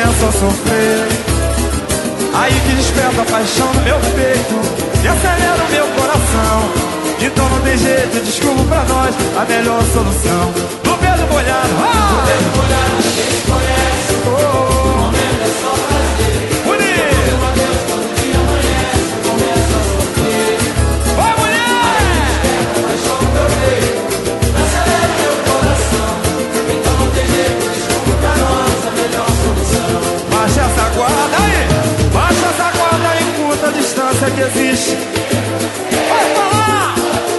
começo a sofrer. Aí que desperta a paixão no meu peito e acelera o meu coração. Então não tem jeito, desculpa pra nós a melhor solução. No beijo molhado, no beijo molhado ninguém se conhece. O momento é só prazer. Bonito! Meu Deus, todo dia amanhece, começa a sofrer. Vai, mulher! Desperta a paixão no meu peito, acelera o meu coração. Então não tem jeito, desculpa pra nós a melhor solução. Baixa essa guarda aí! Baixa essa guarda em curta distância que existe. Vai falar!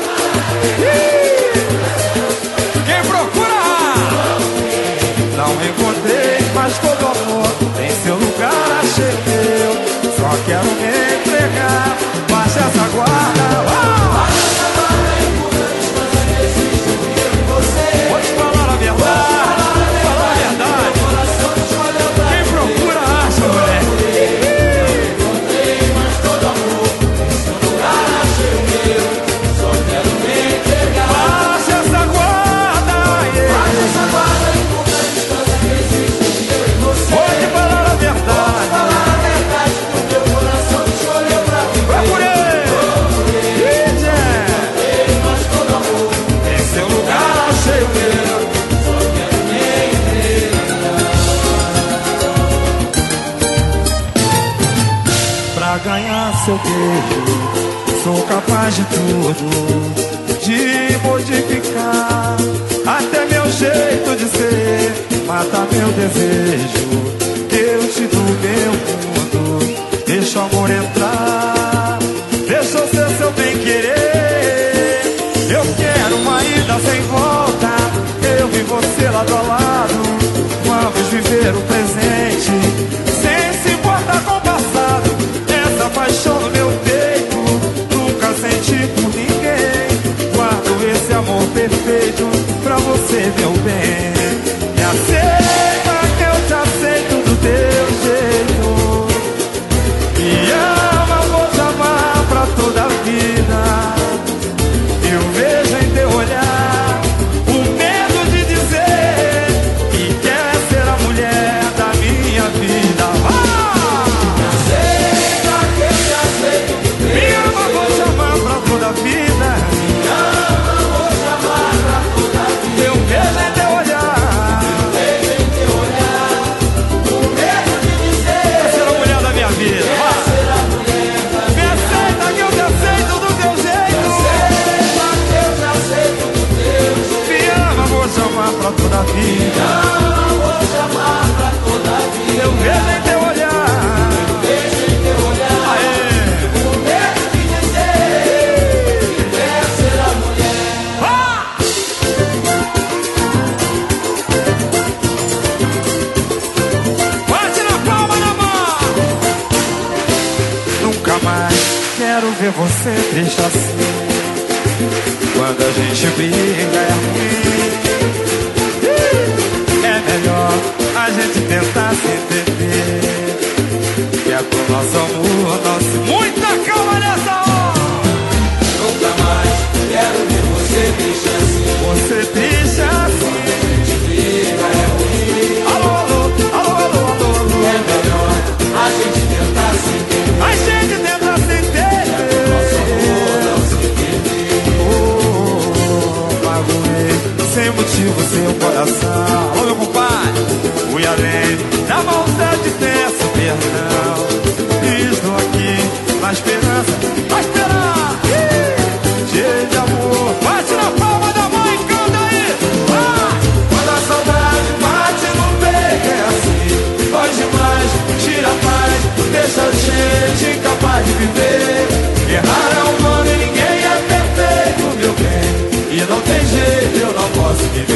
Quem procura? Não encontrei, mas todo amor em seu lugar achei meu. Só quero me entregar. Baixa essa guarda. Baixa essa guarda em curta distância que existe entre eu e você. Vou te falar a verdade. Falar a verdade. Meu coração te escolheu pra Quem procura acha, mulher. encontrei, mas todo amor em seu lugar achei o meu. Só quero me entregar. Baixa essa guarda. Baixa essa guarda em curta distância que existe entre eu e você. Vou te falar a verdade. Falar a verdade que o meu coração te escolheu pra viver. Procurei. Mas todo amor Em seu lugar achei o meu. só quero me entregar. Pra ganhar seu beijo, sou capaz de tudo, de modificar até meu jeito de ser, matar meu desejo. Eu te dou meu mundo, deixa o amor entrar, deixa eu ser seu bem-querer. Eu quero uma ida sem volta, eu e você lado a lado. Vamos viver o presente, sem se importar com o passado. Essa paixão no meu peito, nunca senti por ninguém. Guardo esse amor perfeito pra você, meu bem. Me aceita que eu te aceito do teu jeito. Me ama, vou te amar pra toda a vida. Eu vejo em teu olhar o medo de dizer que quer ser a mulher da minha vida. Aceita que eu te aceito do teu Me ama, vou te amar pra toda a vida. ama, vou te amar pra toda a vida. Eu vejo em teu olhar Vejo em teu olhar o medo de dizer quer ser a mulher da minha vida. ser a mulher da Me aceita que eu te aceito do teu jeito. Aceita que eu te aceito do teu jeito. Me ama, vou te amar pra toda a vida. Ama, vou te amar pra toda a vida. Eu vejo em teu olhar. Vejo em teu olhar Aê. o medo de dizer que quer ser a mulher. Bate na palma da mão. Nunca mais quero ver você triste assim. Quando a gente briga é ruim. É melhor a gente tentar se entender, que é pro nosso amor, nosso... Muita calma nessa hora. Nunca mais quero ver você triste assim. Você triste assim. A gente briga é ruim. Alô, alô, alô, alô, alô, alô. É melhor a gente tentar se entender. A gente tenta se entender. Nosso amor não se entender. Magoei sem motivo seu coração. Alô, meu compadre. Fui além da vontade de ter esse perdão. Estou aqui na esperança, a esperar. Cheio de amor. Bate na palma da mão e canta aí. Vai! Quando a saudade bate no peito é assim. Dói demais, tira a paz, deixa a gente incapaz de viver. Errar é humano e ninguém é perfeito, meu bem. E não tem jeito, eu não posso viver.